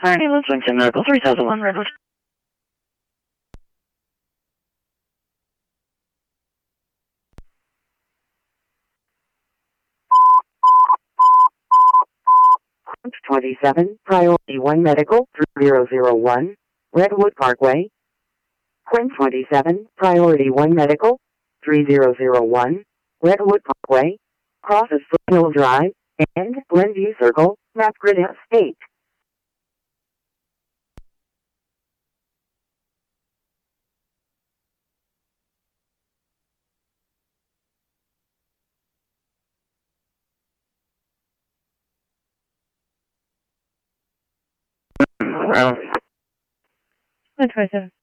Hi, let's Wington Medical 3001 Redwood. Quint 27, Priority 1 Medical 3001, Redwood Parkway. Quint 27, Priority 1 Medical 3001, Redwood Parkway, crosses Foothill Drive, and Glenview Circle, Mapgrid Estate. Quint 27.